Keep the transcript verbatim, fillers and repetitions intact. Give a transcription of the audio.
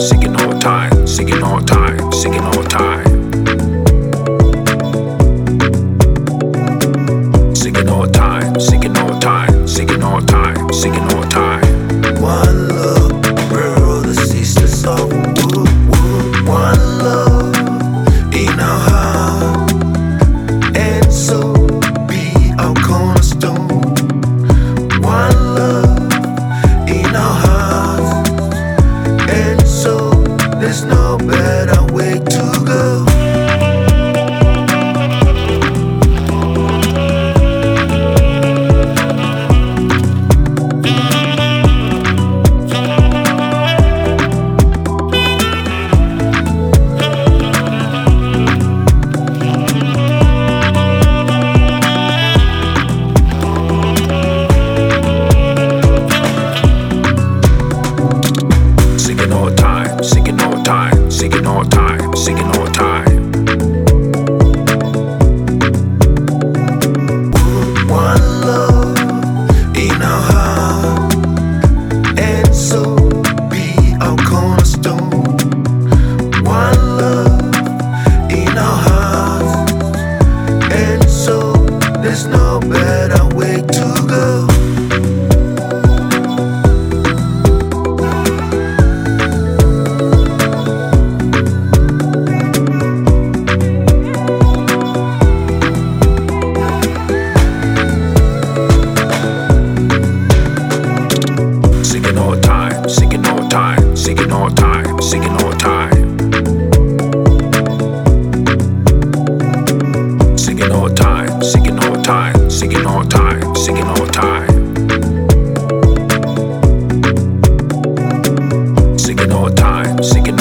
singing all the time, singing all the time, singing all the time. Singing all the time, singing all the time, singing all the time, singing all the time. One love, brothers, sisters of wood, wood. One love in our heart, and so be our cornerstone. One love in our hearts, and so there's no better way to go. Singing all the time, singing all the time, singing all the time, singing all the time. One love in our heart, and so be our cornerstone. One love in our hearts, and so there's no better way to go. Singing all the time, singing all the time, singing all the time, singing all the time. Singing all the time, singing all the time, singing all the time, singing all the time. Singing all the time, singing